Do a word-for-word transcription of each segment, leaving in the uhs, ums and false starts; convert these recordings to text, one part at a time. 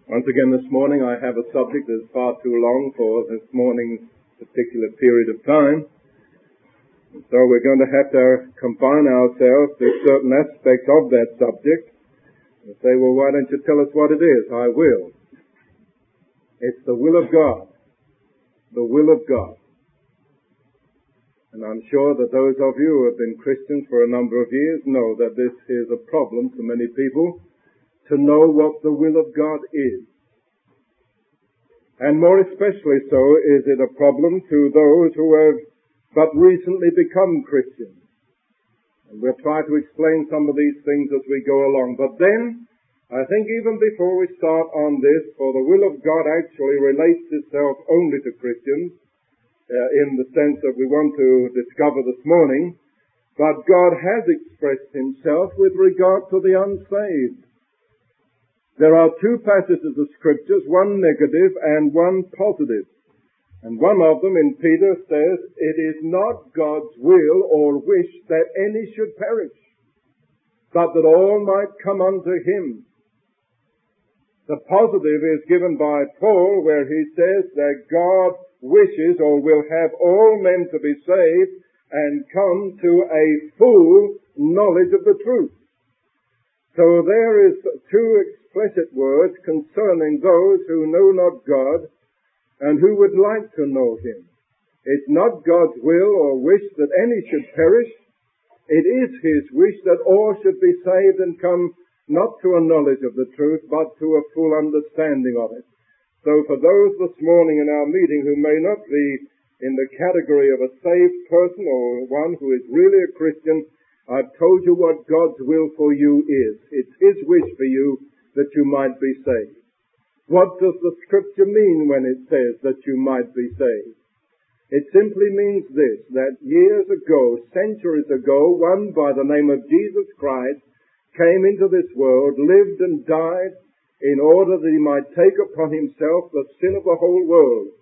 Once again this morning I have a subject that is far too long for this morning's particular period of time. And so we're going to have to confine ourselves to certain aspects of that subject and say, well, why don't you tell us what it is? I will. It's the will of God. The will of God. And I'm sure that those of you who have been Christians for a number of years know that this is a problem for many people, to know what the will of God is. And more especially so is it a problem to those who have but recently become Christians. And we'll try to explain some of these things as we go along. But then, I think even before we start on this, for the will of God actually relates itself only to Christians, uh, in the sense that we want to discover this morning, but God has expressed himself with regard to the unsaved. There are two passages of Scriptures, one negative and one positive. And one of them in Peter says, it is not God's will or wish that any should perish, but that all might come unto him. The positive is given by Paul, where he says that God wishes or will have all men to be saved and come to a full knowledge of the truth. So there is two explicit words concerning those who know not God and who would like to know him. It's not God's will or wish that any should perish. It is his wish that all should be saved and come not to a knowledge of the truth, but to a full understanding of it. So for those this morning in our meeting who may not be in the category of a saved person or one who is really a Christian, I've told you what God's will for you is. It's his wish for you that you might be saved. What does the Scripture mean when it says that you might be saved? It simply means this, that years ago, centuries ago, one by the name of Jesus Christ came into this world, lived and died in order that he might take upon himself the sin of the whole world.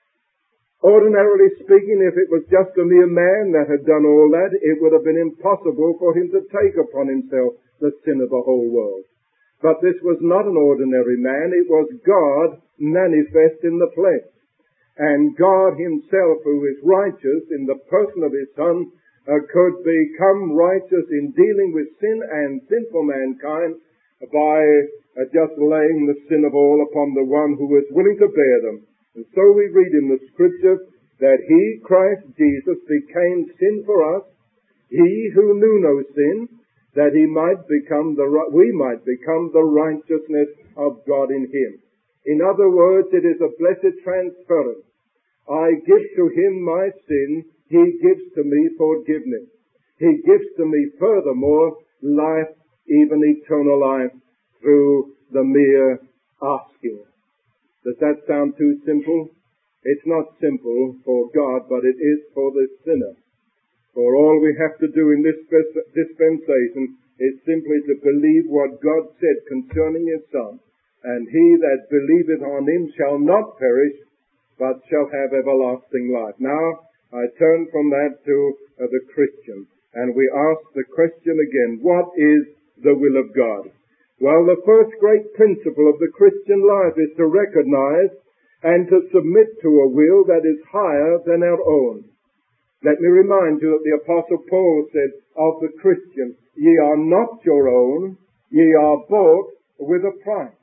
Ordinarily speaking, if it was just a mere man that had done all that, it would have been impossible for him to take upon himself the sin of the whole world. But this was not an ordinary man, it was God manifest in the flesh. And God himself, who is righteous in the person of his Son, uh, could become righteous in dealing with sin and sinful mankind by uh, just laying the sin of all upon the one who was willing to bear them. And so we read in the Scripture that he, Christ Jesus, became sin for us, he who knew no sin, that he might become the, we might become the righteousness of God in him. In other words, it is a blessed transference. I give to him my sin, he gives to me forgiveness. He gives to me furthermore life, even eternal life, through the mere asking. Does that sound too simple? It's not simple for God, but it is for the sinner. For all we have to do in this dispensation is simply to believe what God said concerning his Son. And he that believeth on him shall not perish, but shall have everlasting life. Now, I turn from that to uh, the Christian. And we ask the question again, what is the will of God? Well, the first great principle of the Christian life is to recognize and to submit to a will that is higher than our own. Let me remind you that the Apostle Paul said of the Christian, ye are not your own, ye are bought with a price.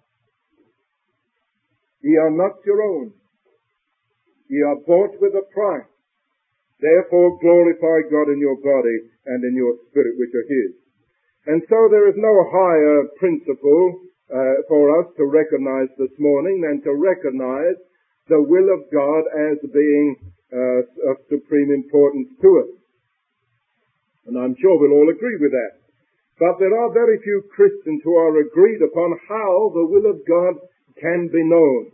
Ye are not your own. Ye are bought with a price. Therefore glorify God in your body and in your spirit which are his. And so there is no higher principle uh, for us to recognize this morning than to recognize the will of God as being uh, of supreme importance to us. And I'm sure we'll all agree with that. But there are very few Christians who are agreed upon how the will of God can be known.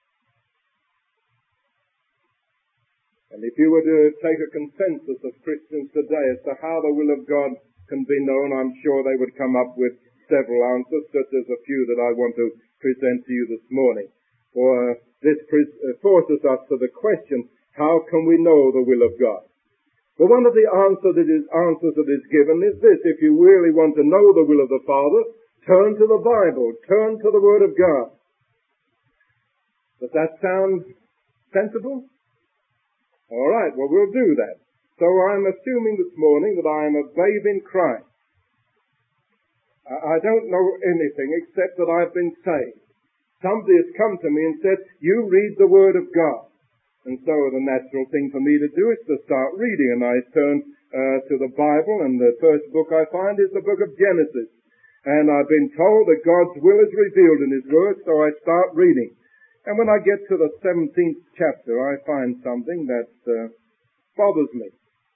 And if you were to take a consensus of Christians today as to how the will of God can be known, I'm sure they would come up with several answers, such as a few that I want to present to you this morning. For uh, this pre- uh, forces us to the question, how can we know the will of God? Well, one of the answer that is, answers that is given is this: if you really want to know the will of the Father, turn to the Bible, turn to the Word of God. Does that sound sensible? All right, well, we'll do that. So I'm assuming this morning that I am a babe in Christ. I don't know anything except that I've been saved. Somebody has come to me and said, you read the Word of God. And so the natural thing for me to do is to start reading. And I turn uh, to the Bible, and the first book I find is the book of Genesis. And I've been told that God's will is revealed in His Word, so I start reading. And when I get to the seventeenth chapter, I find something that uh, bothers me.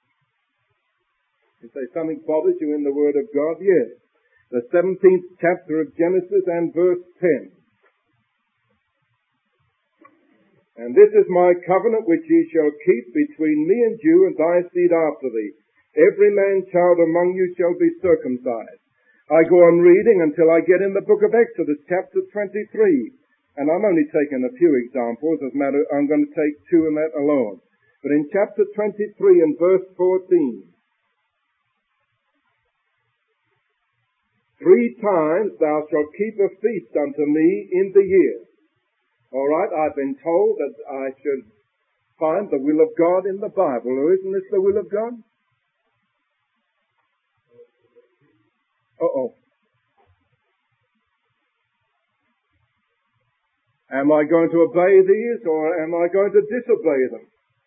You say something bothers you in the Word of God? Yes. The seventeenth chapter of Genesis and verse ten. And this is my covenant which ye shall keep between me and you and thy seed after thee. Every man child among you shall be circumcised. I go on reading until I get in the book of Exodus, chapter twenty-three. And I'm only taking a few examples. As a matter, I'm going to take two in that alone. But in chapter twenty-three and verse fourteen, three times thou shalt keep a feast unto me in the year. All right, I've been told that I should find the will of God in the Bible. Or isn't this the will of God? Uh-oh. Am I going to obey these or am I going to disobey them?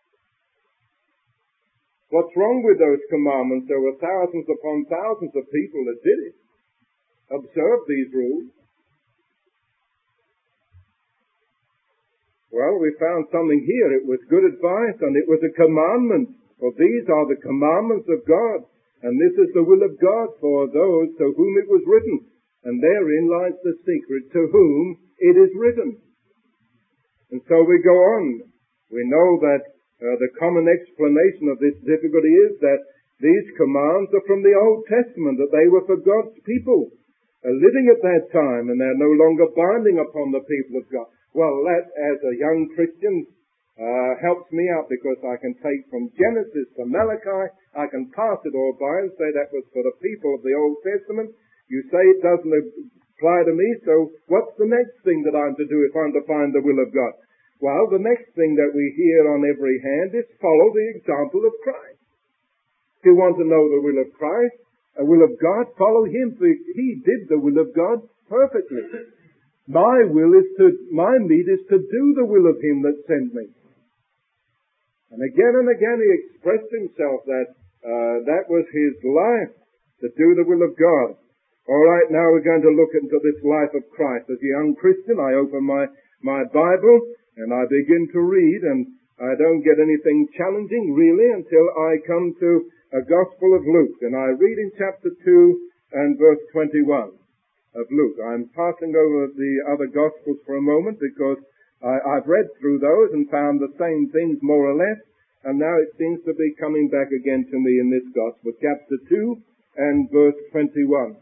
What's wrong with those commandments? There were thousands upon thousands of people that did it. Observe these rules. Well, we found something here. It was good advice and it was a commandment. For these are the commandments of God. And this is the will of God for those to whom it was written. And therein lies the secret, to whom it is written. And so we go on. We know that uh, the common explanation of this difficulty is that these commands are from the Old Testament, that they were for God's people uh, living at that time, and they're no longer binding upon the people of God. Well, that, as a young Christian, uh, helps me out because I can take from Genesis to Malachi, I can pass it all by and say that was for the people of the Old Testament. You say it doesn't apply to me, so what's the next thing that I'm to do if I'm to find the will of God? Well, the next thing that we hear on every hand is follow the example of Christ. If you want to know the will of Christ, the will of God, follow Him, for He did the will of God perfectly. My will is to, my meat is to do the will of Him that sent me. And again and again He expressed Himself that uh, that was His life, to do the will of God. All right, now we're going to look into this life of Christ. As a young Christian, I open my, my Bible and I begin to read, and I don't get anything challenging really until I come to a Gospel of Luke. And I read in chapter two and verse twenty-one. Of Luke. I'm passing over the other Gospels for a moment because I, I've read through those and found the same things more or less, and now it seems to be coming back again to me in this Gospel, chapter two and verse twenty-one.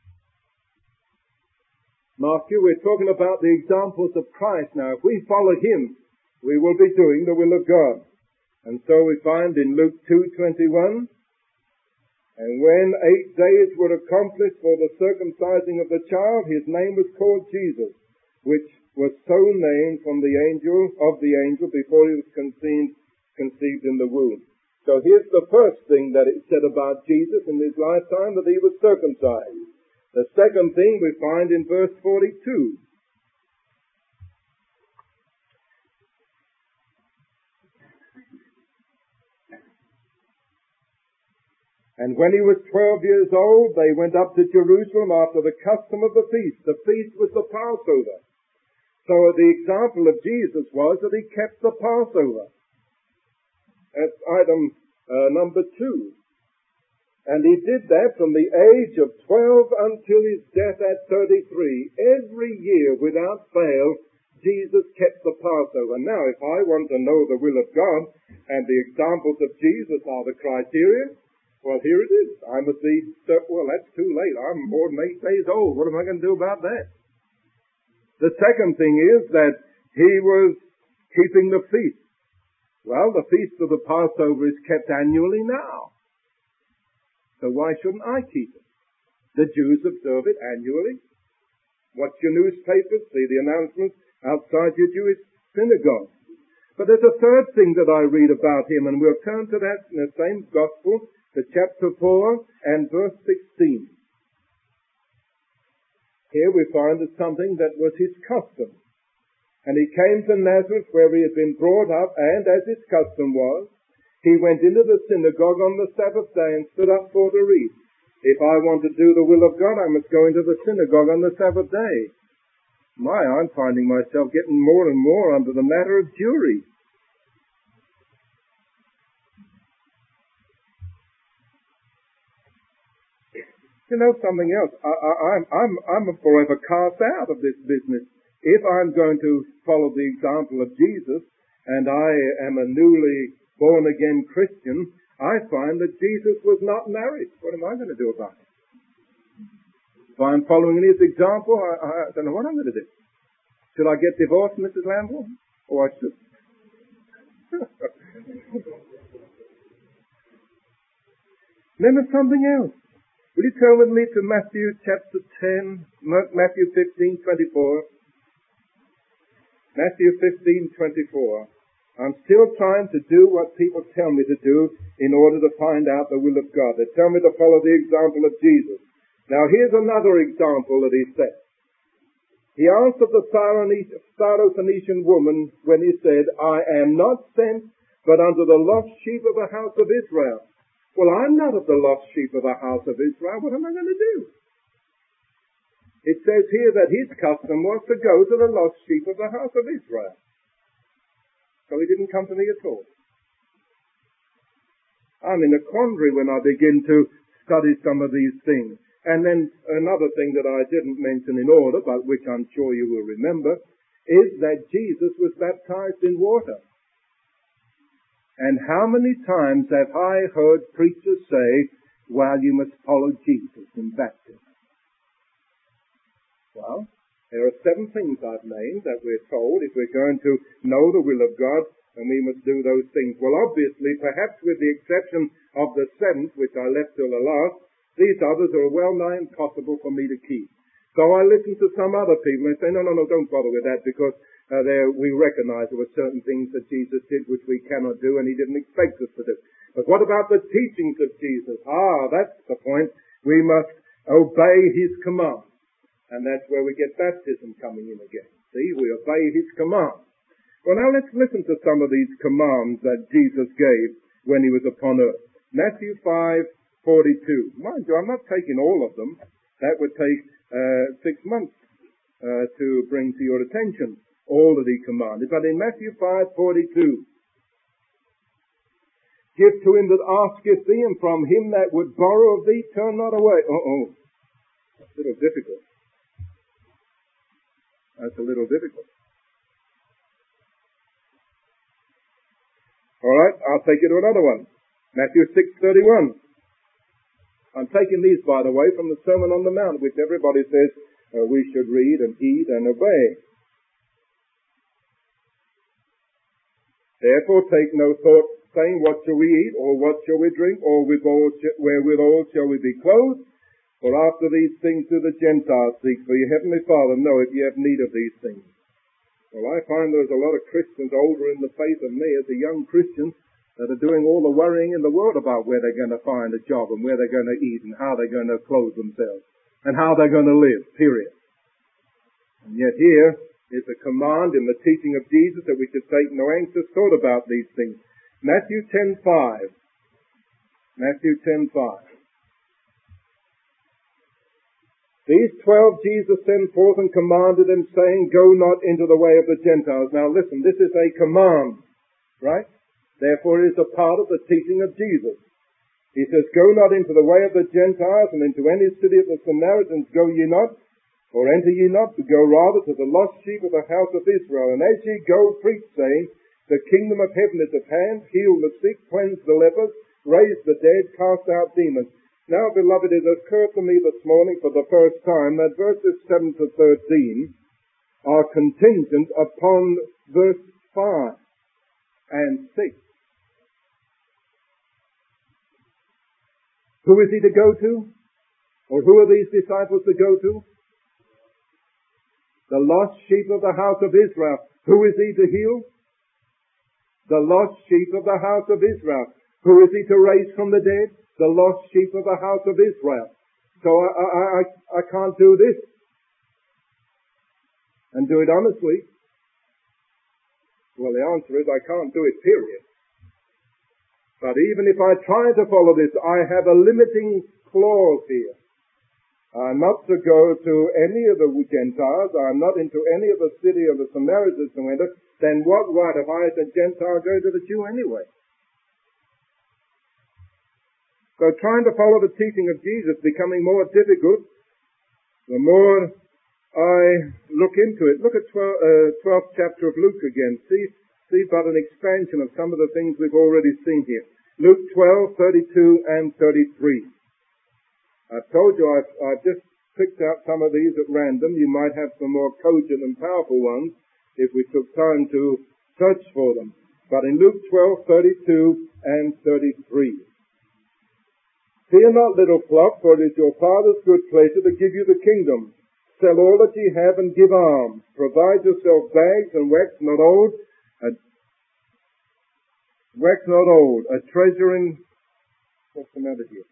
Mark you, we're talking about the examples of Christ now. If we follow Him, we will be doing the will of God. And so we find in Luke two twenty-one, and when eight days were accomplished for the circumcising of the child, his name was called Jesus, which was so named from the angel of the angel before he was conceived, conceived in the womb. So here's the first thing that it said about Jesus in his lifetime, that he was circumcised. The second thing we find in verse forty-two. And when he was twelve years old, they went up to Jerusalem after the custom of the feast. The feast was the Passover. So the example of Jesus was that he kept the Passover. That's item uh, number two. And he did that from the age of twelve until his death at thirty-three. Every year, without fail, Jesus kept the Passover. Now, if I want to know the will of God, and the examples of Jesus are the criteria, well, here it is. I must be, well, that's too late. I'm more than eight days old. What am I going to do about that? The second thing is that he was keeping the feast. Well, the feast of the Passover is kept annually now. So why shouldn't I keep it? The Jews observe it annually. Watch your newspapers, see the announcements outside your Jewish synagogue. But there's a third thing that I read about him, and we'll turn to that in the same gospel, to chapter four and verse sixteen. Here we find that something that was his custom. And he came to Nazareth where he had been brought up, and as his custom was, he went into the synagogue on the Sabbath day and stood up for to read. If I want to do the will of God, I must go into the synagogue on the Sabbath day. My, I'm finding myself getting more and more under the matter of Jewry. You know something else? I, I, I'm, I'm, I'm forever cast out of this business. If I'm going to follow the example of Jesus, and I am a newly born-again Christian, I find that Jesus was not married. What am I going to do about it? If I'm following his example, I, I don't know what I'm going to do. Should I get divorced, Missus Lamble? Or I should. Then there's something else. Will you turn with me to Matthew chapter ten, Matthew fifteen twenty-four? Matthew fifteen twenty-four. I'm still trying to do what people tell me to do in order to find out the will of God. They tell me to follow the example of Jesus. Now here's another example that he set. He answered the Syrophoenician woman when he said, I am not sent but unto the lost sheep of the house of Israel. Well, I'm not of the lost sheep of the house of Israel. What am I going to do? It says here that his custom was to go to the lost sheep of the house of Israel. So he didn't come to me at all. I'm in a quandary when I begin to study some of these things. And then another thing that I didn't mention in order, but which I'm sure you will remember, is that Jesus was baptized in water. And how many times have I heard preachers say, well, you must follow Jesus in baptism? Well, there are seven things I've named that we're told if we're going to know the will of God, and we must do those things. Well, obviously, perhaps with the exception of the seventh, which I left till the last, these others are well nigh impossible for me to keep. So I listen to some other people and say, no, no, no, don't bother with that, because uh, there we recognize there were certain things that Jesus did which we cannot do and he didn't expect us to do. But what about the teachings of Jesus? Ah, that's the point. We must obey his command. And that's where we get baptism coming in again. See, we obey his command. Well, now let's listen to some of these commands that Jesus gave when he was upon earth. Matthew five forty-two. Mind you, I'm not taking all of them. That would take uh, six months uh, to bring to your attention all that he commanded. But in Matthew five forty-two, give to him that asketh thee, and from him that would borrow of thee, turn not away. Uh-oh. That's a little difficult. That's a little difficult. All right, I'll take you to another one. Matthew six thirty-one. I'm taking these, by the way, from the Sermon on the Mount, which everybody says uh, we should read and heed and obey. Therefore take no thought, saying, what shall we eat, or what shall we drink, or withal, wherewithal shall we be clothed? For after these things do the Gentiles seek, for your heavenly Father knoweth ye have need of these things. Well, I find there's a lot of Christians older in the faith than me as a young Christian that are doing all the worrying in the world about where they're going to find a job and where they're going to eat and how they're going to clothe themselves and how they're going to live, period. And yet here is a command in the teaching of Jesus that we should take no anxious thought about these things. Matthew ten five. Matthew ten five. These twelve Jesus sent forth and commanded them, saying, go not into the way of the Gentiles. Now listen, this is a command, right? Therefore it is a part of the teaching of Jesus. He says, go not into the way of the Gentiles, and into any city of the Samaritans go ye not, or enter ye not, but go rather to the lost sheep of the house of Israel. And as ye go, preach, saying, the kingdom of heaven is at hand, heal the sick, cleanse the lepers, raise the dead, cast out demons. Now, beloved, it occurred to me this morning for the first time that verses seven to thirteen are contingent upon verse five and six. Who is he to go to? Or who are these disciples to go to? The lost sheep of the house of Israel. Who is he to heal? The lost sheep of the house of Israel. Who is he to raise from the dead? The lost sheep of the house of Israel. So I, I, I, I can't do this and do it honestly. Well, the answer is I can't do it, period. But even if I try to follow this, I have a limiting clause here. I'm not to go to any of the Gentiles. I'm not into any of the city of the Samaritans to enter. Then what right have I as a Gentile go to the Jew anyway? So trying to follow the teaching of Jesus becoming more difficult, the more I look into it. Look at twelfth chapter of Luke again. See, see but an expansion of some of the things we've already seen here. Luke twelve, thirty-two and thirty-three. I've told you I've, I've just picked out some of these at random. You might have some more cogent and powerful ones if we took time to search for them. But in Luke twelve, thirty-two and thirty-three. Fear not, little flock, for it is your Father's good pleasure to give you the kingdom. Sell all that ye have and give alms. Provide yourself bags and wax not old, a, wax not old, a treasure in, what's the matter here?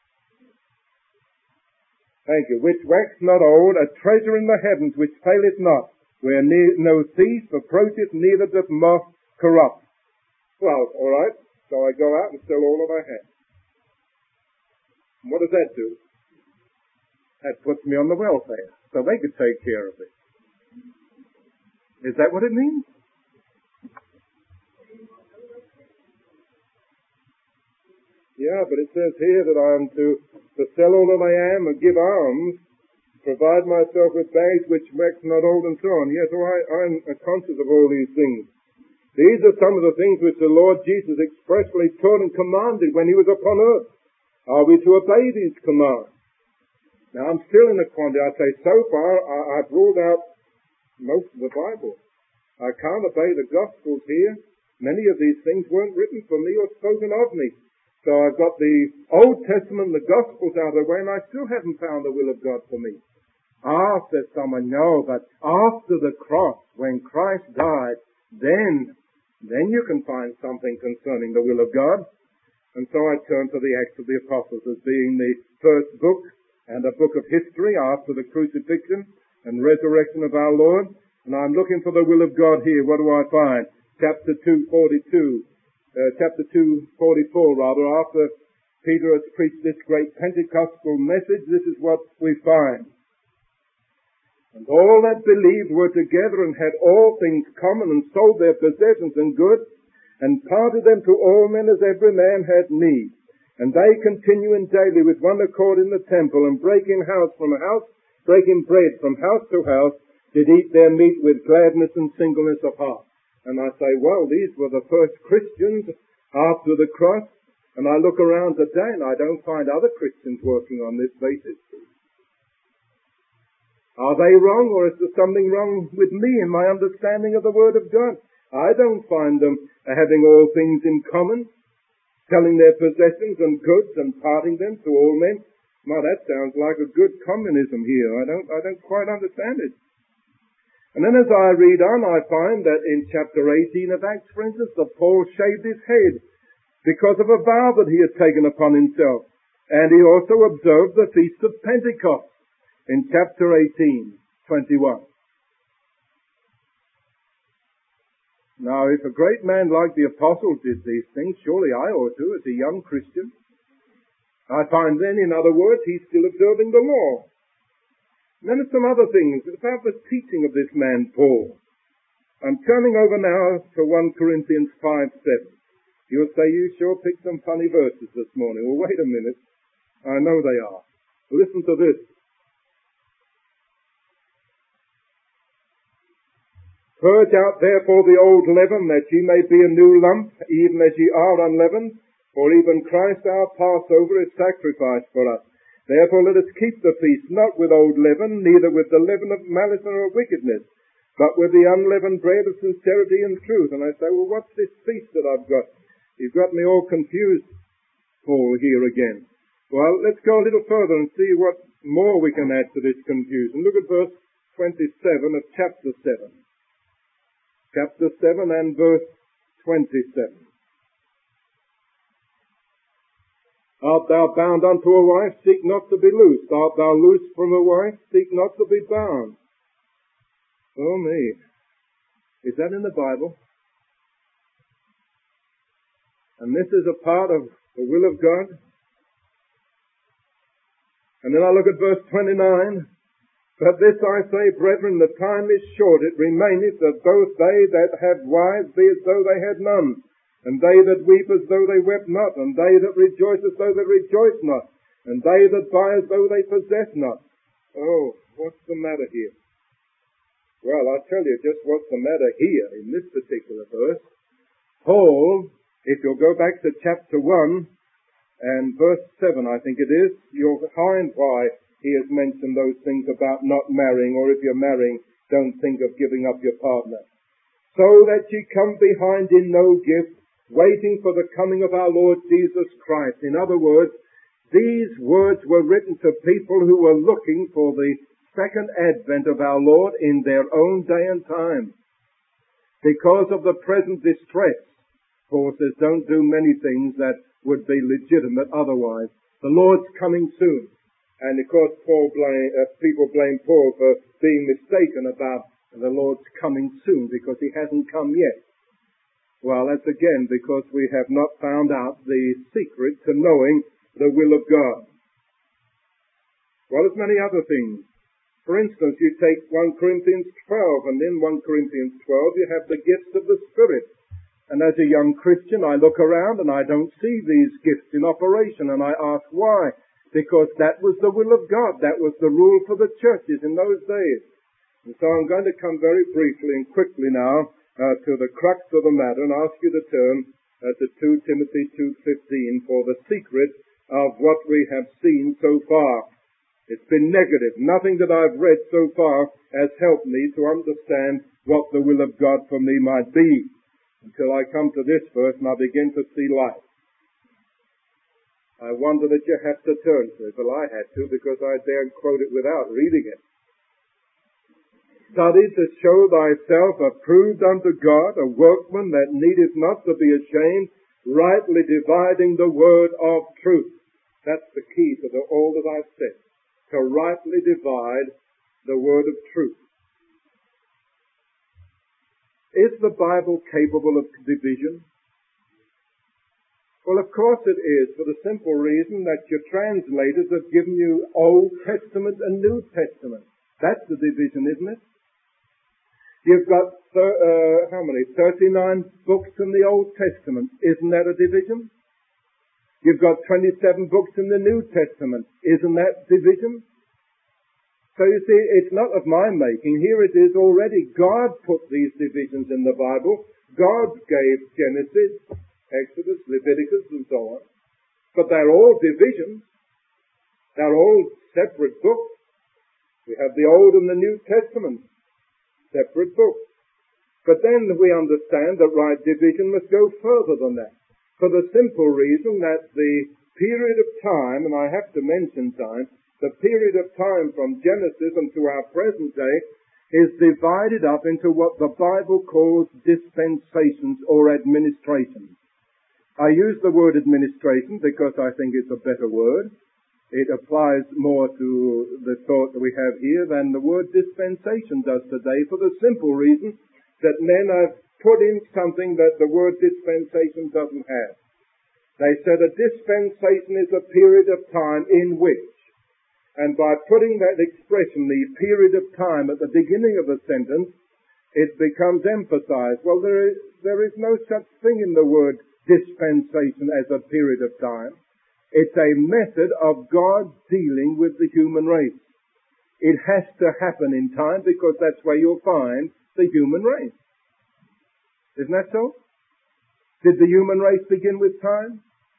Thank you. Which wax not old, a treasure in the heavens, which faileth not, where ne- no thief approacheth, neither doth moth corrupt. Well, all right. So I go out and sell all that I have. And what does that do? That puts me on the welfare, so they could take care of it. Is that what it means? Yeah, but it says here that I am to, to sell all that I am and give alms, provide myself with bags which wax not old and so on. Yes, so I, I'm conscious of all these things. These are some of the things which the Lord Jesus expressly taught and commanded when he was upon earth. Are we to obey these commands? Now, I'm still in the quandary. I say, so far, I, I've ruled out most of the Bible. I can't obey the Gospels here. Many of these things weren't written for me or spoken of me. So I've got the Old Testament and the Gospels out of the way, and I still haven't found the will of God for me. Ah, says someone, no, but after the cross, when Christ died, then, then you can find something concerning the will of God. And so I turn to the Acts of the Apostles as being the first book and a book of history after the crucifixion and resurrection of our Lord. And I'm looking for the will of God here. What do I find? Chapter two forty-two, uh, chapter two forty-four rather, after Peter has preached this great Pentecostal message, this is what we find. And all that believed were together and had all things common and sold their possessions and goods and parted them to all men as every man had need. And they continuing daily with one accord in the temple, and breaking house from house, breaking bread from house to house, did eat their meat with gladness and singleness of heart. And I say, well, these were the first Christians after the cross. And I look around today and I don't find other Christians working on this basis. Are they wrong, or is there something wrong with me in my understanding of the Word of God? I don't find them having all things in common, selling their possessions and goods and parting them to all men. Now that sounds like a good communism here. I don't, I don't quite understand it. And then as I read on, I find that in chapter eighteen of Acts, for instance, that Paul shaved his head because of a vow that he had taken upon himself. And he also observed the Feast of Pentecost in chapter eighteen, twenty-one. Now, if a great man like the apostle did these things, surely I ought to as a young Christian. I find then, in other words, he's still observing the law. And then there's some other things about the teaching of this man, Paul. I'm turning over now to First Corinthians five seven. You'll say, you sure picked some funny verses this morning. Well, wait a minute. I know they are. Listen to this. Purge out therefore the old leaven, that ye may be a new lump, even as ye are unleavened. For even Christ our Passover is sacrificed for us. Therefore let us keep the feast, not with old leaven, neither with the leaven of malice or of wickedness, but with the unleavened bread of sincerity and truth. And I say, well, what's this feast that I've got? You've got me all confused, Paul, here again. Well, let's go a little further and see what more we can add to this confusion. Look at verse twenty-seven of chapter seven. chapter seven and verse twenty-seven. Art thou bound unto a wife, seek not to be loosed. Art thou loosed from a wife, seek not to be bound. Oh me. Is that in the Bible? And this is a part of the will of God. And then I look at verse twenty-nine. But this I say, brethren, the time is short. It remaineth that both they that have wives be as though they had none, and they that weep as though they wept not, and they that rejoice as though they rejoice not, and they that buy as though they possess not. Oh, what's the matter here? Well, I'll tell you just what's the matter here in this particular verse. Paul, if you'll go back to chapter one and verse seven, I think it is, you'll find why he has mentioned those things about not marrying, or if you're marrying, don't think of giving up your partner. So that ye come behind in no gift, waiting for the coming of our Lord Jesus Christ. In other words, these words were written to people who were looking for the second advent of our Lord in their own day and time. Because of the present distress, Paul says, don't do many things that would be legitimate otherwise. The Lord's coming soon. And of course, Paul blame, uh, people blame Paul for being mistaken about the Lord's coming soon because he hasn't come yet. Well, that's again because we have not found out the secret to knowing the will of God. Well, there's many other things. For instance, you take First Corinthians twelve, and in First Corinthians twelve you have the gifts of the Spirit. And as a young Christian, I look around and I don't see these gifts in operation, and I ask why. Because that was the will of God. That was the rule for the churches in those days. And so I'm going to come very briefly and quickly now uh, to the crux of the matter and ask you to turn uh, to Second Timothy two fifteen for the secret of what we have seen so far. It's been negative. Nothing that I've read so far has helped me to understand what the will of God for me might be until I come to this verse and I begin to see light. I wonder that you have to turn to it. Well, I had to because I daren't quote it without reading it. Study to show thyself approved unto God, a workman that needeth not to be ashamed, rightly dividing the word of truth. That's the key to the, all that I've said. To rightly divide the word of truth. Is the Bible capable of division? Well, of course it is, for the simple reason that your translators have given you Old Testament and New Testament. That's the division, isn't it? You've got, thir- uh, how many? thirty-nine books in the Old Testament. Isn't that a division? You've got twenty-seven books in the New Testament. Isn't that division? So you see, it's not of my making. Here it is already. God put these divisions in the Bible. God gave Genesis, Exodus, Leviticus, and so on. But they're all divisions. They're all separate books. We have the Old and the New Testament, separate books. But then we understand that right division must go further than that, for the simple reason that the period of time, and I have to mention time, the period of time from Genesis unto our present day is divided up into what the Bible calls dispensations or administrations. I use the word administration because I think it's a better word. It applies more to the thought that we have here than the word dispensation does today, for the simple reason that men have put in something that the word dispensation doesn't have. They said a dispensation is a period of time in which, and by putting that expression, the period of time, at the beginning of a sentence, it becomes emphasized. Well, there is, there is no such thing in the word dispensation as a period of time. It's a method of God dealing with the human race. It has to happen in time because that's where you'll find the human race. Isn't that so? Did the human race begin with time?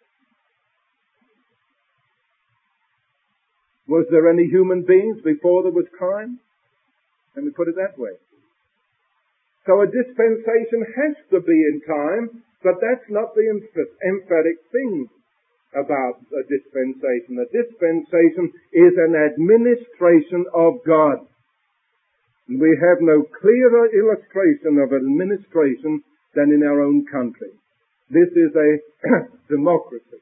Was there any human beings before there was time? Let me put it that way. So a dispensation has to be in time, but that's not the emphatic thing about a dispensation. A dispensation is an administration of God. We have no clearer illustration of administration than in our own country. This is a democracy.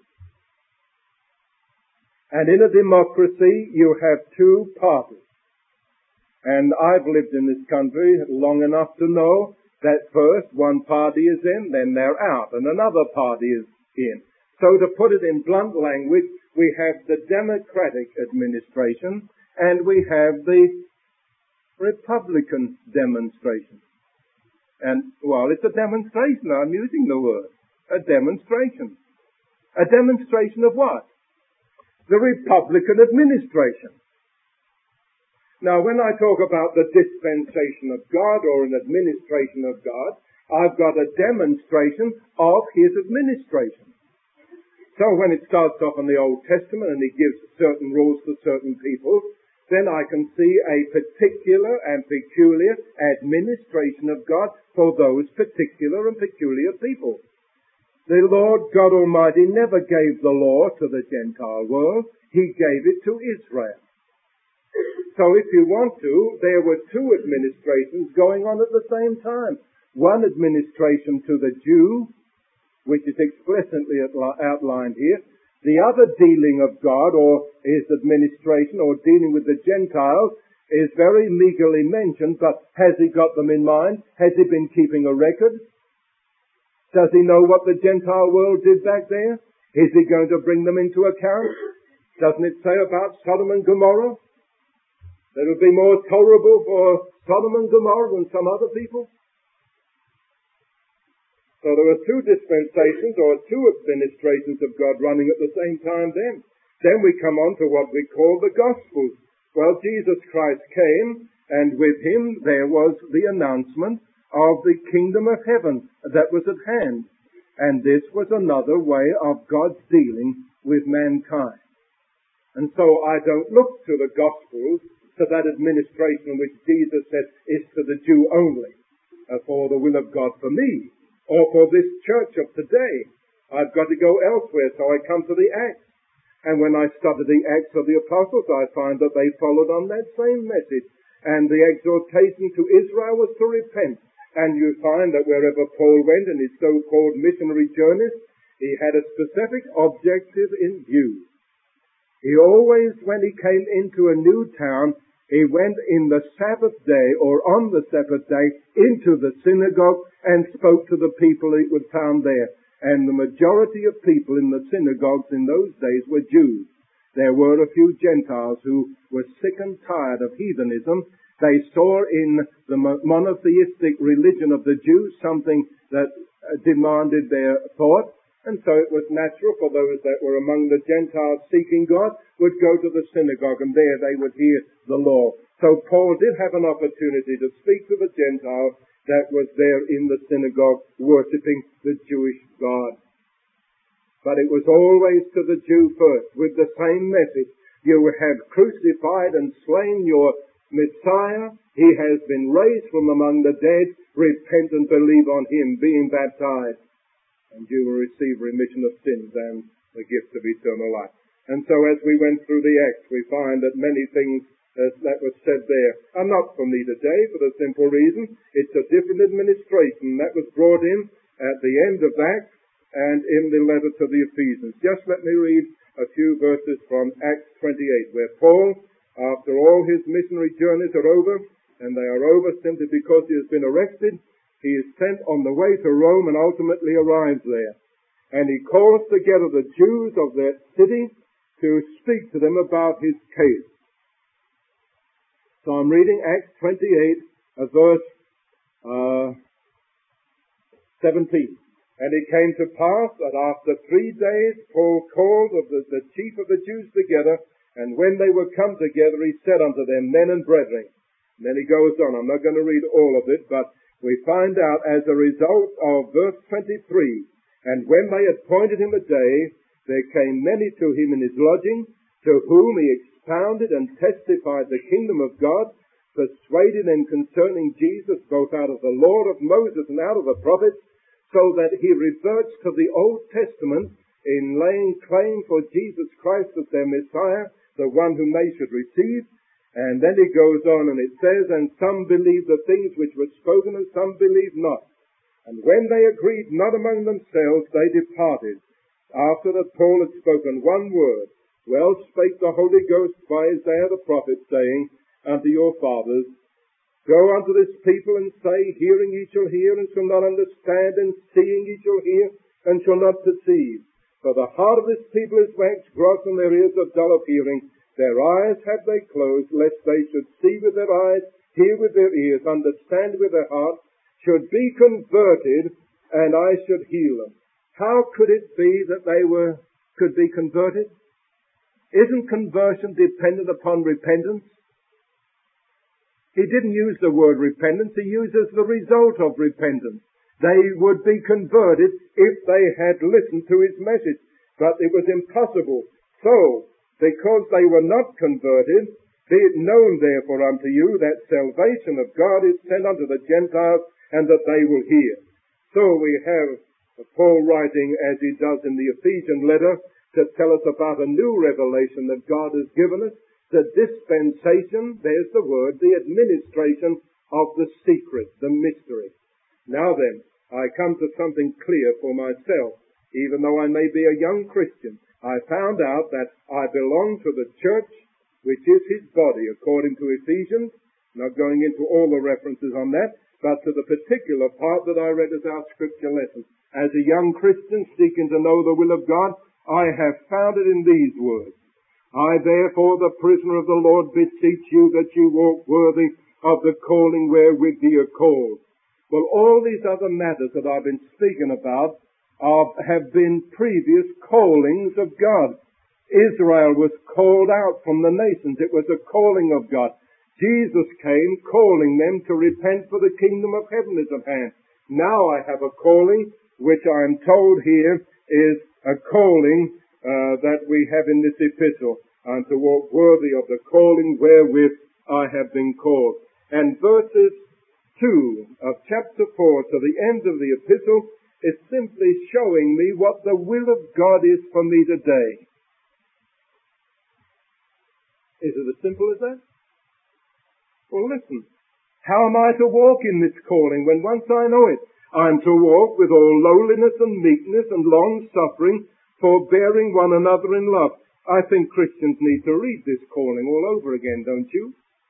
And in a democracy, you have two parties. And I've lived in this country long enough to know that first one party is in, then they're out, and another party is in. So to put it in blunt language, we have the democratic administration and we have the Republican demonstration. And, well, it's a demonstration. I'm using the word. A demonstration. A demonstration of what? The Republican administration. Now, when I talk about the dispensation of God or an administration of God, I've got a demonstration of His administration. So when it starts off in the Old Testament and He gives certain rules to certain people, then I can see a particular and peculiar administration of God for those particular and peculiar people. The Lord God Almighty never gave the law to the Gentile world. He gave it to Israel. So if you want to, there were two administrations going on at the same time. One administration to the Jew, which is explicitly outlined here. The other dealing of God, or His administration, or dealing with the Gentiles, is very meagerly mentioned, but has He got them in mind? Has He been keeping a record? Does He know what the Gentile world did back there? Is He going to bring them into account? Doesn't it say about Sodom and Gomorrah? That it would be more tolerable for Sodom and Gomorrah than some other people? So there were two dispensations or two administrations of God running at the same time then. Then we come on to what we call the Gospels. Well, Jesus Christ came, and with Him there was the announcement of the kingdom of heaven that was at hand. And this was another way of God's dealing with mankind. And so I don't look to the Gospels, to that administration which Jesus said is to the Jew only, uh, for the will of God for me, or for this church of today. I've got to go elsewhere, so I come to the Acts. And when I study the Acts of the Apostles, I find that they followed on that same message. And the exhortation to Israel was to repent. And you find that wherever Paul went in his so-called missionary journeys, he had a specific objective in view. He always, when he came into a new town, he went in the Sabbath day, or on the Sabbath day, into the synagogue and spoke to the people that were found there. And the majority of people in the synagogues in those days were Jews. There were a few Gentiles who were sick and tired of heathenism. They saw in the monotheistic religion of the Jews something that demanded their thought. And so it was natural for those that were among the Gentiles seeking God would go to the synagogue, and there they would hear the law. So Paul did have an opportunity to speak to the Gentile that was there in the synagogue worshipping the Jewish God. But it was always to the Jew first, with the same message. You have crucified and slain your Messiah. He has been raised from among the dead. Repent and believe on Him, being baptized, and you will receive remission of sins and the gift of eternal life. And so as we went through the Acts, we find that many things uh, that were said there are not for me today, for the simple reason it's a different administration that was brought in at the end of Acts and in the letter to the Ephesians. Just let me read a few verses from Acts twenty-eight, where Paul, after all his missionary journeys are over, and they are over simply because he has been arrested, he is sent on the way to Rome and ultimately arrives there. And he calls together the Jews of that city to speak to them about his case. So I'm reading Acts twenty-eight, uh, verse uh, seventeen. And it came to pass that after three days Paul called of the, the chief of the Jews together, and when they were come together he said unto them, Men and brethren. And then he goes on. I'm not going to read all of it, but we find out as a result of verse twenty-three, and when they had appointed him a day, there came many to him in his lodging, to whom he expounded and testified the kingdom of God, persuaded them concerning Jesus, both out of the law of Moses and out of the prophets, so that he reverts to the Old Testament in laying claim for Jesus Christ as their Messiah, the one whom they should receive. And then it goes on and it says, and some believed the things which were spoken, and some believed not. And when they agreed not among themselves, they departed, after that Paul had spoken one word. Well spake the Holy Ghost by Isaiah the prophet, saying unto your fathers, go unto this people and say, hearing ye shall hear, and shall not understand, and seeing ye shall hear, and shall not perceive. For the heart of this people is waxed gross, and their ears are dull of hearing. Their eyes have they closed, lest they should see with their eyes, hear with their ears, understand with their heart, should be converted, and I should heal them. How could it be that they were could be converted? Isn't conversion dependent upon repentance? He didn't use the word repentance, he uses the result of repentance. They would be converted if they had listened to his message, but it was impossible. So, because they were not converted, be it known therefore unto you that salvation of God is sent unto the Gentiles, and that they will hear. So we have Paul writing, as he does in the Ephesian letter, to tell us about a new revelation that God has given us, the dispensation, there's the word, the administration of the secret, the mystery. Now then, I come to something clear for myself. Even though I may be a young Christian, I found out that I belong to the church, which is his body, according to Ephesians. Not going into all the references on that, but to the particular part that I read as our scripture lesson. As a young Christian seeking to know the will of God, I have found it in these words. I therefore, the prisoner of the Lord, beseech you that you walk worthy of the calling wherewith ye are called. Well, all these other matters that I've been speaking about Of, have been previous callings of God. Israel was called out from the nations. It was a calling of God. Jesus came calling them to repent, for the kingdom of heaven is at hand. Now I have a calling, which I am told here is a calling uh, that we have in this epistle, and to walk worthy of the calling wherewith I have been called. And verses two of chapter four to the end of the epistle is simply showing me what the will of God is for me today. Is it as simple as that? Well, listen. How am I to walk in this calling when once I know it? I am to walk with all lowliness and meekness and long-suffering, forbearing one another in love. I think Christians need to read this calling all over again, don't you?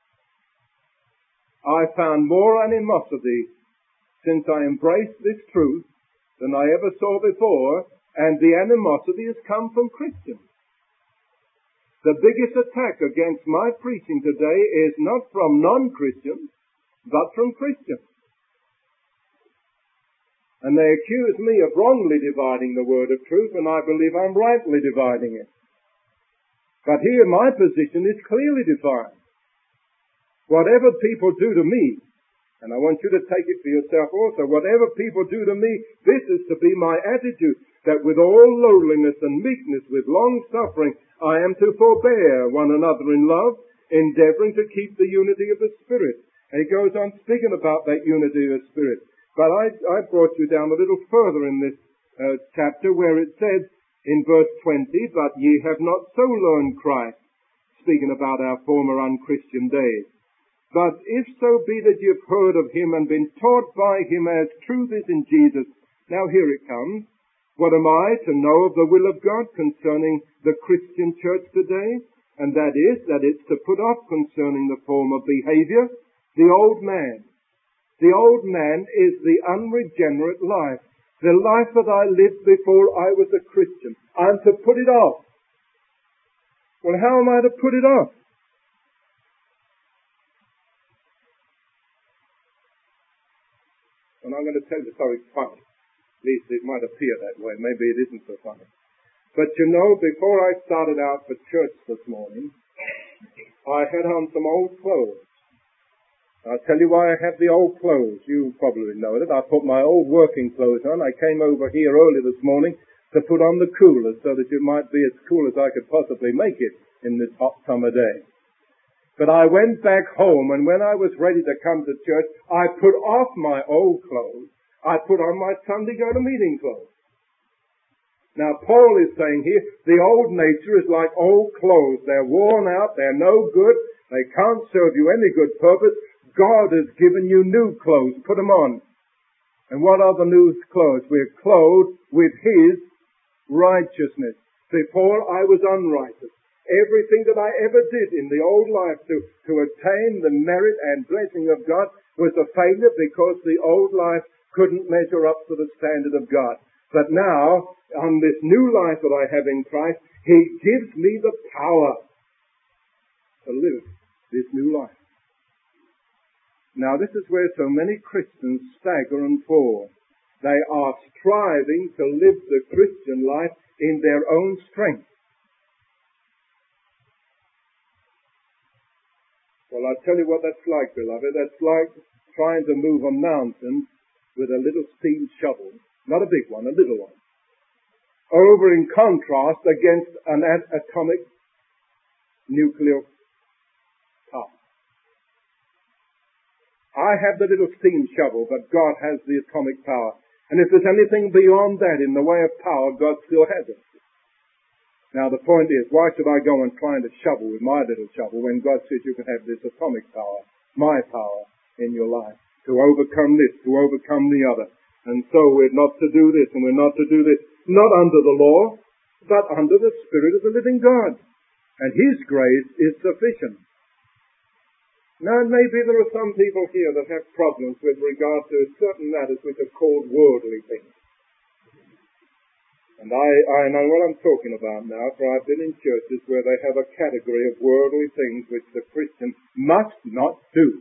I found more animosity since I embraced this truth than I ever saw before, and the animosity has come from Christians. The biggest attack against my preaching today is not from non-Christians, but from Christians. And they accuse me of wrongly dividing the word of truth, and I believe I'm rightly dividing it. But here my position is clearly defined. Whatever people do to me, and I want you to take it for yourself also. Whatever people do to me, this is to be my attitude, that with all lowliness and meekness, with long suffering, I am to forbear one another in love, endeavoring to keep the unity of the Spirit. And he goes on speaking about that unity of the Spirit. But I, I brought you down a little further in this uh, chapter where it said in verse twenty, but ye have not so learned Christ, speaking about our former unchristian days. But if so be that ye have heard of him and been taught by him as truth is in Jesus. Now here it comes. What am I to know of the will of God concerning the Christian church today? And that is, that it's to put off concerning the form of behavior, the old man. The old man is the unregenerate life. The life that I lived before I was a Christian. I'm to put it off. Well, how am I to put it off? And I'm going to tell you something funny. At least it might appear that way. Maybe it isn't so funny. But you know, before I started out for church this morning, I had on some old clothes. I'll tell you why I have the old clothes. You probably know it. I put my old working clothes on. I came over here early this morning to put on the coolers so that it might be as cool as I could possibly make it in this hot summer day. But I went back home, and when I was ready to come to church, I put off my old clothes. I put on my Sunday go-to-meeting clothes. Now, Paul is saying here, the old nature is like old clothes. They're worn out, they're no good, They can't serve you any good purpose. God has given you new clothes. Put them on. And what are the new clothes? We're clothed with His righteousness. Before I was unrighteous. Everything that I ever did in the old life to, to attain the merit and blessing of God was a failure because the old life couldn't measure up to the standard of God. But now, on this new life that I have in Christ, He gives me the power to live this new life. Now, this is where so many Christians stagger and fall. They are striving to live the Christian life in their own strength. Well, I'll tell you what that's like, beloved. That's like trying to move a mountain with a little steam shovel. Not a big one, a little one. Over in contrast against an atomic nuclear power. I have the little steam shovel, but God has the atomic power. And if there's anything beyond that in the way of power, God still has it. Now the point is, why should I go and try to shovel with my little shovel when God says you can have this atomic power, my power, in your life, to overcome this, to overcome the other. And so we're not to do this, and we're not to do this, not under the law, but under the Spirit of the living God. And His grace is sufficient. Now maybe there are some people here that have problems with regard to certain matters which are called worldly things. And I, I know what I'm talking about now, for I've been in churches where they have a category of worldly things which the Christian must not do.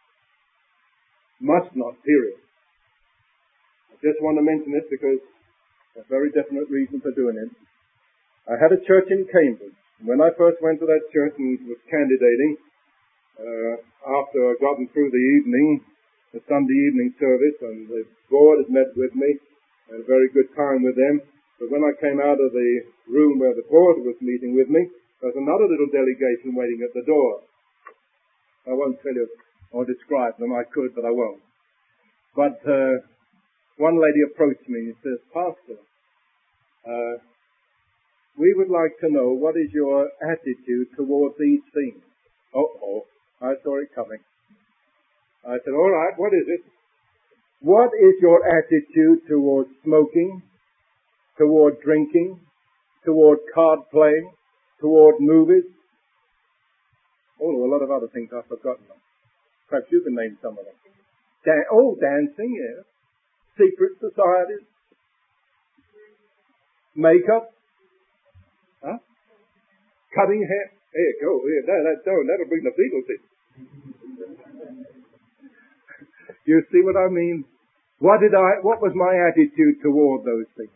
Must not, period. I just want to mention it because there's a very definite reason for doing it. I had a church in Cambridge. When I first went to that church and was candidating, uh, after I'd gotten through the evening, the Sunday evening service, and the board had met with me, I had a very good time with them. But when I came out of the room where the board was meeting with me, there was another little delegation waiting at the door. I won't tell you or describe them. I could, but I won't. But uh, one lady approached me and says, Pastor, uh, we would like to know what is your attitude toward these things. Oh, oh, I saw it coming. I said, all right, what is it? What is your attitude toward smoking, toward drinking, toward card playing, toward movies? Oh, a lot of other things I've forgotten. Perhaps you can name some of them. Dan- oh, dancing, yes. Secret societies. Makeup. Huh? Cutting hair. There you go. Here, that, that, that'll bring the Beatles in. You see what I mean? What did I, what was my attitude toward those things?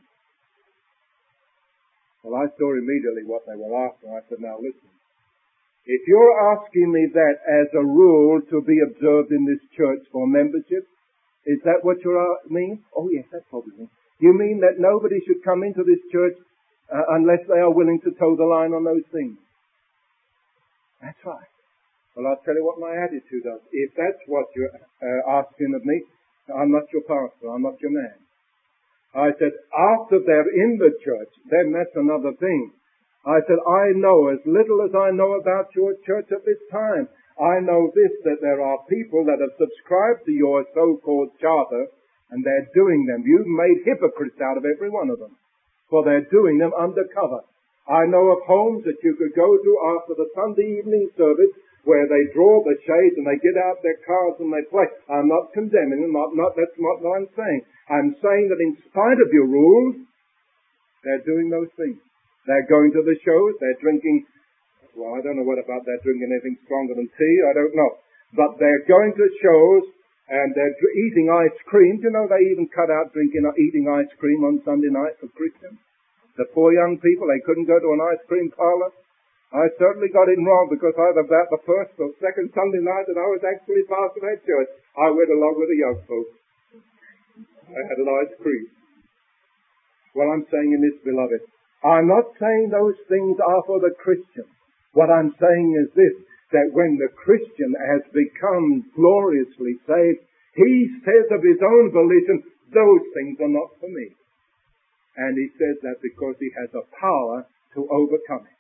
Well, I saw immediately what they were after. I said, now listen. If you're asking me that as a rule to be observed in this church for membership, is that what you mean? Oh, yes, that's probably me. You mean that nobody should come into this church uh, unless they are willing to toe the line on those things? That's right. Well, I'll tell you what my attitude is. If that's what you're uh, asking of me, I'm not your pastor. I'm not your man. I said, after they're in the church, then that's another thing. I said, I know as little as I know about your church at this time. I know this, that there are people that have subscribed to your so-called charter, and they're doing them. You've made hypocrites out of every one of them, for they're doing them undercover. I know of homes that you could go to after the Sunday evening service where they draw the shades and they get out their cards and they play. I'm not condemning them. Not, not, that's not what I'm saying. I'm saying that in spite of your rules, they're doing those things. They're going to the shows. They're drinking, well, I don't know what about that, drinking anything stronger than tea. I don't know. But they're going to shows and they're eating ice cream. Do you know they even cut out drinking or eating ice cream on Sunday night for Christians? The poor young people, they couldn't go to an ice cream parlor. I certainly got it wrong because either about the first or second Sunday night that I was actually pastor of that church, I went along with the young folks. I had an ice cream. What I'm saying in this, beloved, I'm not saying those things are for the Christian. What I'm saying is this, that when the Christian has become gloriously saved, he says of his own volition, those things are not for me. And he says that because he has a power to overcome it.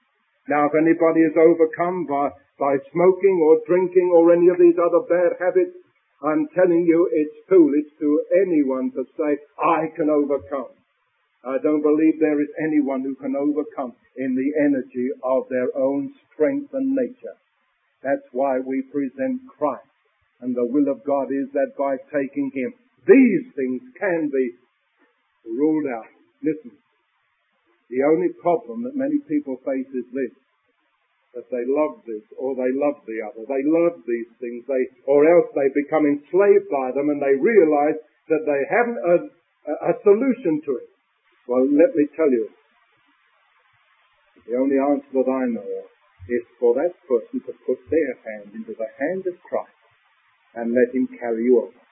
Now, if anybody is overcome by, by smoking or drinking or any of these other bad habits, I'm telling you it's foolish to anyone to say, I can overcome. I don't believe there is anyone who can overcome in the energy of their own strength and nature. That's why we present Christ. And the will of God is that by taking Him, these things can be ruled out. Listen, the only problem that many people face is this, that they love this or they love the other. They love these things, they, or else they become enslaved by them and they realize that they haven't a, a, a solution to it. Well, let me tell you, the only answer that I know is for that person to put their hand into the hand of Christ and let Him carry you over.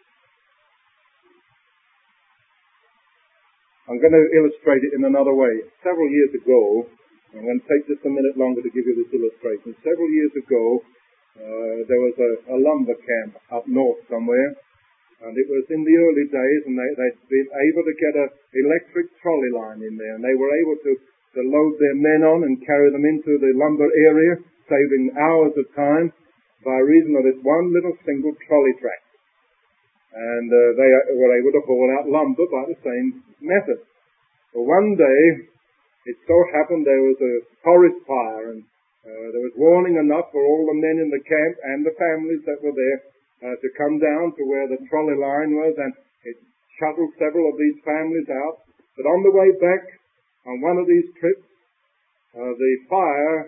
I'm going to illustrate it in another way. Several years ago, I'm going to take just a minute longer to give you this illustration. Several years ago, uh, there was a, a lumber camp up north somewhere, and it was in the early days, and they, they'd been able to get an electric trolley line in there, and they were able to, to load their men on and carry them into the lumber area, saving hours of time by reason of this one little single trolley track. And uh, they were able to haul out lumber by the same method. Well, one day, it so happened there was a forest fire, and uh, there was warning enough for all the men in the camp and the families that were there uh, to come down to where the trolley line was, and it shuttled several of these families out. But on the way back, on one of these trips, uh, the fire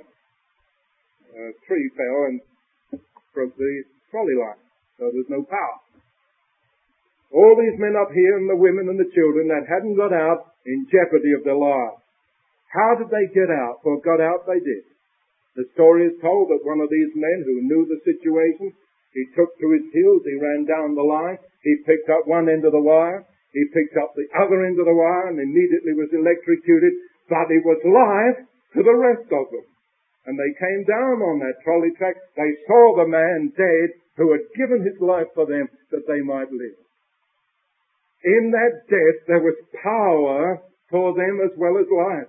uh, tree fell and broke the trolley line, so there's no power. All these men up here and the women and the children that hadn't got out in jeopardy of their lives. How did they get out? Well, got out they did. The story is told that one of these men who knew the situation, he took to his heels, he ran down the line, he picked up one end of the wire, he picked up the other end of the wire and immediately was electrocuted, but he was live to the rest of them. And they came down on that trolley track, they saw the man dead who had given his life for them that they might live. In that death, there was power for them as well as life.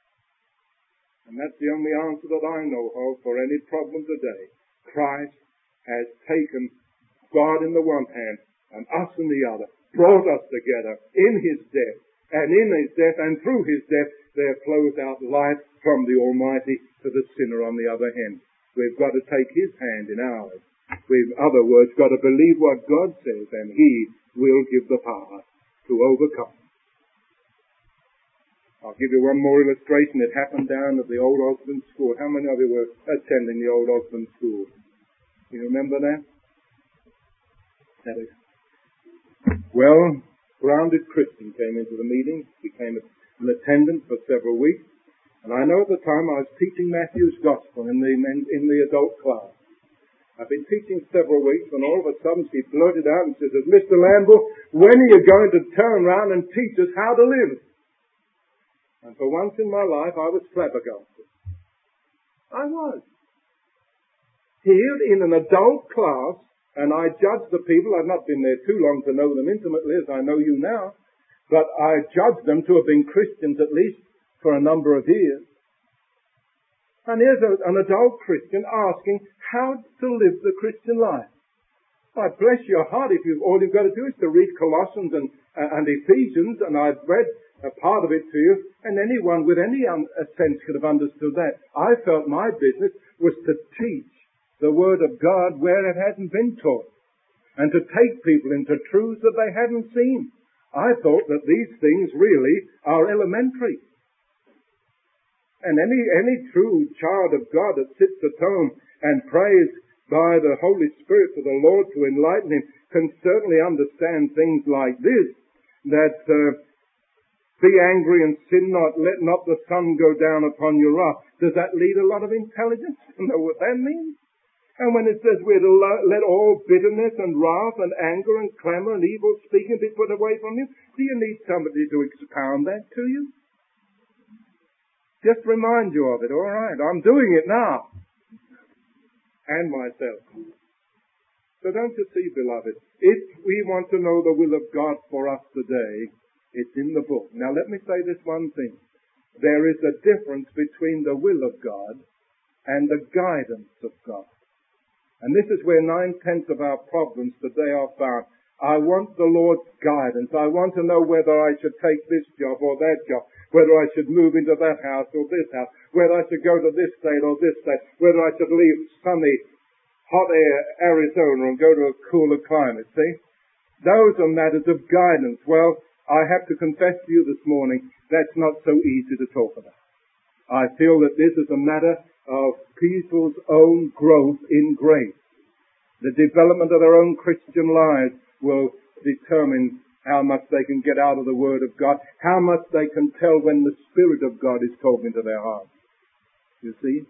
And that's the only answer that I know of for any problem today. Christ has taken God in the one hand and us in the other, brought us together in His death. And in His death and through His death, there flows out life from the Almighty to the sinner on the other hand. We've got to take His hand in ours. We've, in other words, got to believe what God says, and He will give the power to overcome. I'll give you one more illustration. It happened down at the Old Osborne School. How many of you were attending the Old Osborne School? You remember that? That is. Well, grounded Christian came into the meeting, became an attendant for several weeks, and I know at the time I was teaching Matthew's Gospel in the in the adult class. I've been teaching several weeks, and all of a sudden she blurted out and says, Mister Lamble, when are you going to turn around and teach us how to live? And for once in my life, I was flabbergasted. I was. Here in an adult class, and I judged the people. I've not been there too long to know them intimately, as I know you now, but I judged them to have been Christians at least for a number of years. And here's a, an adult Christian asking how to live the Christian life. I bless your heart if you all you've got to do is to read Colossians and, uh, and Ephesians, and I've read a part of it to you, and anyone with any un- sense could have understood that. I felt my business was to teach the Word of God where it hadn't been taught, and to take people into truths that they hadn't seen. I thought that these things really are elementary. And any any true child of God that sits at home and prays by the Holy Spirit to the Lord to enlighten him can certainly understand things like this, that uh, be angry and sin not, let not the sun go down upon your wrath. Does that lead a lot of intelligence to know what that means? And when it says we're to let all bitterness and wrath and anger and clamor and evil speaking be put away from you, do you need somebody to expound that to you? Just remind you of it. All right, I'm doing it now. And myself. So don't you see, beloved, if we want to know the will of God for us today, it's in the book. Now let me say this one thing. there is a difference between the will of God and the guidance of God. And this is where nine-tenths of our problems today are found. I want the Lord's guidance. I want to know whether I should take this job or that job, whether I should move into that house or this house, whether I should go to this state or this state, whether I should leave sunny, hot air Arizona and go to a cooler climate. See? Those are matters of guidance. Well, I have to confess to you this morning, that's not so easy to talk about. I feel that this is a matter of people's own growth in grace. The development of their own Christian lives will determine how much they can get out of the Word of God, how much they can tell when the Spirit of God is talking to their hearts. You see?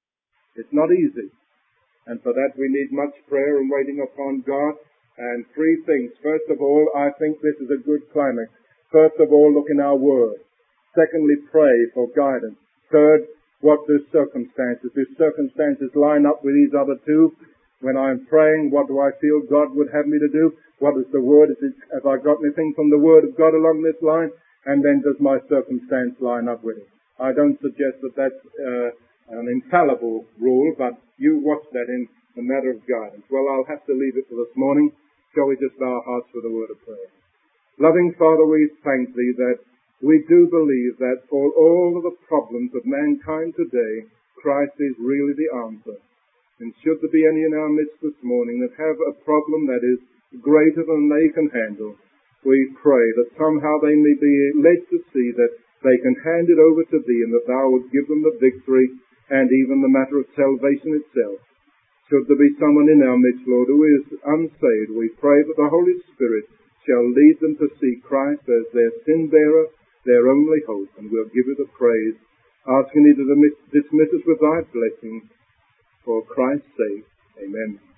It's not easy. And for that we need much prayer and waiting upon God. And three things. First of all, I think this is a good climax. First of all, look in our Word. Secondly, pray for guidance. Third, what do circumstances? Do circumstances line up with these other two? When I'm praying, what do I feel God would have me to do? What is the Word? Is it, have I got anything from the Word of God along this line? And then does my circumstance line up with it? I don't suggest that that's uh, an infallible rule, but you watch that in the matter of guidance. Well, I'll have to leave it for this morning. Shall we just bow our hearts for the word of prayer? Loving Father, we thank Thee that we do believe that for all of the problems of mankind today, Christ is really the answer. And should there be any in our midst this morning that have a problem that is greater than they can handle, we pray that somehow they may be led to see that they can hand it over to Thee and that Thou would give them the victory and even the matter of salvation itself. Should there be someone in our midst, Lord, who is unsaved, we pray that the Holy Spirit shall lead them to see Christ as their sin-bearer, their only hope, and we'll give You the praise, asking Thee to dismiss us with Thy blessing. For Christ's sake, amen.